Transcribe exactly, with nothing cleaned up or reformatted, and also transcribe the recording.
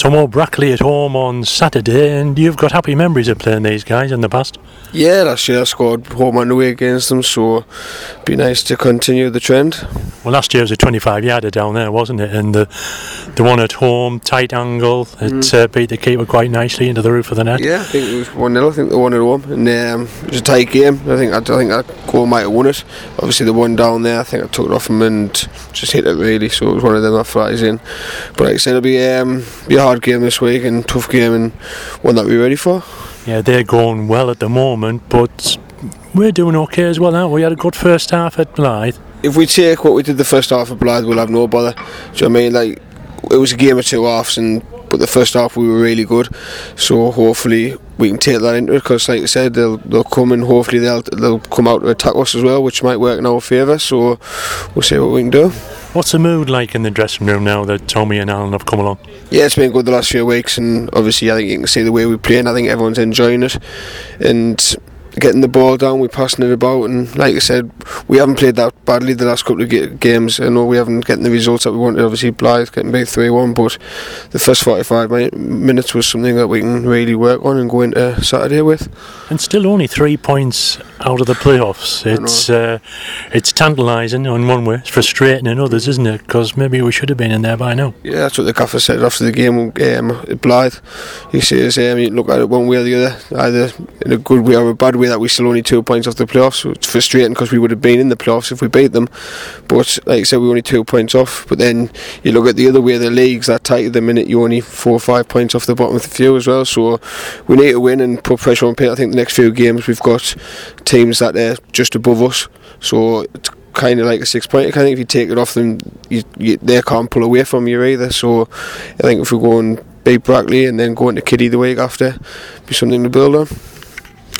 Tomo Brackley at home on Saturday, and you've got happy memories of playing these guys in the past. Yeah, last year I scored home and away against them, so it'd be nice to continue the trend. Well, last year was a twenty-five yarder down there, wasn't it? And the the one at home, tight angle, it mm. uh, beat the keeper quite nicely into the roof of the net. Yeah, I think it was one nil. I think they won at home, and um, it was a tight game. I think I, I think that goal might have won it. Obviously, the one down there, I think I took it off him and just hit it really. So it was one of them that flies in. But like I said, it'll be um, be a hard game this week and tough game, and one that we're ready for. Yeah, they're going well at the moment, but we're doing okay as well, aren't we? We had a good first half at Blyth. If we take what we did the first half of Blyth, we'll have no bother. Do you know what I mean? Like, it was a game of two halves, and but the first half we were really good. So hopefully we can take that into it, because like I said, they'll they'll come and hopefully they'll they'll come out to attack us as well, which might work in our favour. So we'll see what we can do. What's the mood like in the dressing room now that Tommy and Alan have come along? Yeah, it's been good the last few weeks, and obviously I think you can see the way we play, and I think everyone's enjoying it. And getting the ball down, we're passing it about, and like I said, we haven't played that badly the last couple of ga- games. I know we haven't getting the results that we wanted, obviously Blyth getting beat three one, but the first forty-five mi- minutes was something that we can really work on and go into Saturday with. And still only three points out of the playoffs. It's uh, it's tantalising in one way, it's frustrating in others, isn't it? Because maybe we should have been in there by now. Yeah, that's what the gaffer said after the game um, at Blyth. He says um, you look at it one way or the other, either in a good way or a bad way, that we still only two points off the playoffs. So it's frustrating because we would have been in the playoffs if we beat them, but like I said, we're only two points off. But then you look at the other way, the league's that tight at the minute, you're only four or five points off the bottom of the few as well. So we need to win and put pressure on Pete. I think the next few games we've got teams that are just above us, so it's kind of like a six point. I think if you take it off them, you, you, they can't pull away from you either. So I think if we go and beat Brackley and then go into Kitty the week after, be something to build on.